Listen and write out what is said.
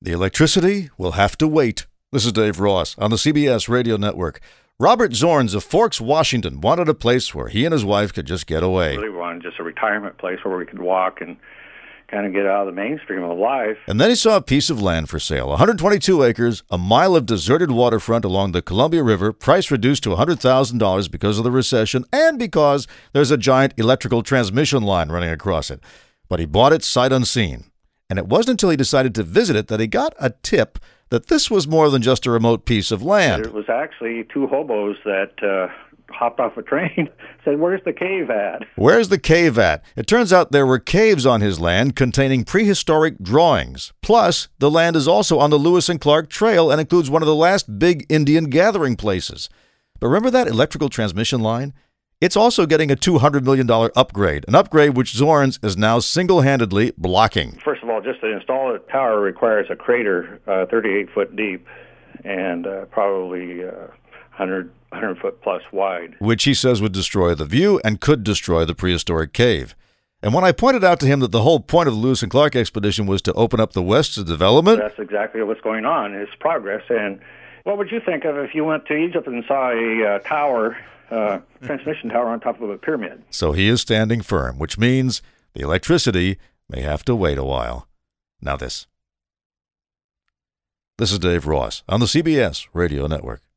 The electricity will have to wait. This is Dave Ross on the CBS Radio Network. Robert Zorns of Forks, Washington, wanted a place where he and his wife could just get away. Really wanted just a retirement place where we could walk and kind of get out of the mainstream of life. And then he saw a piece of land for sale, 122 acres, a mile of deserted waterfront along the Columbia River, price reduced to $100,000 because of the recession and because there's a giant electrical transmission line running across it. But he bought it sight unseen. And it wasn't until he decided to visit it that he got a tip that this was more than just a remote piece of land. It was actually two hobos that hopped off a train, said, "Where's the cave at?" Where's the cave at? It turns out there were caves on his land containing prehistoric drawings. Plus, the land is also on the Lewis and Clark Trail and includes one of the last big Indian gathering places. But remember that electrical transmission line? It's also getting a $200 million upgrade, an upgrade which Zorns is now single-handedly blocking. First of all, just to install a tower requires a crater 38 foot deep and probably 100 foot plus wide. Which he says would destroy the view and could destroy the prehistoric cave. And when I pointed out to him that the whole point of the Lewis and Clark expedition was to open up the West to development... That's exactly what's going on, is progress. And what would you think of if you went to Egypt and saw a tower... transmission tower on top of a pyramid? So he is standing firm, which means the electricity may have to wait a while. Now this. This is Dave Ross on the CBS Radio Network.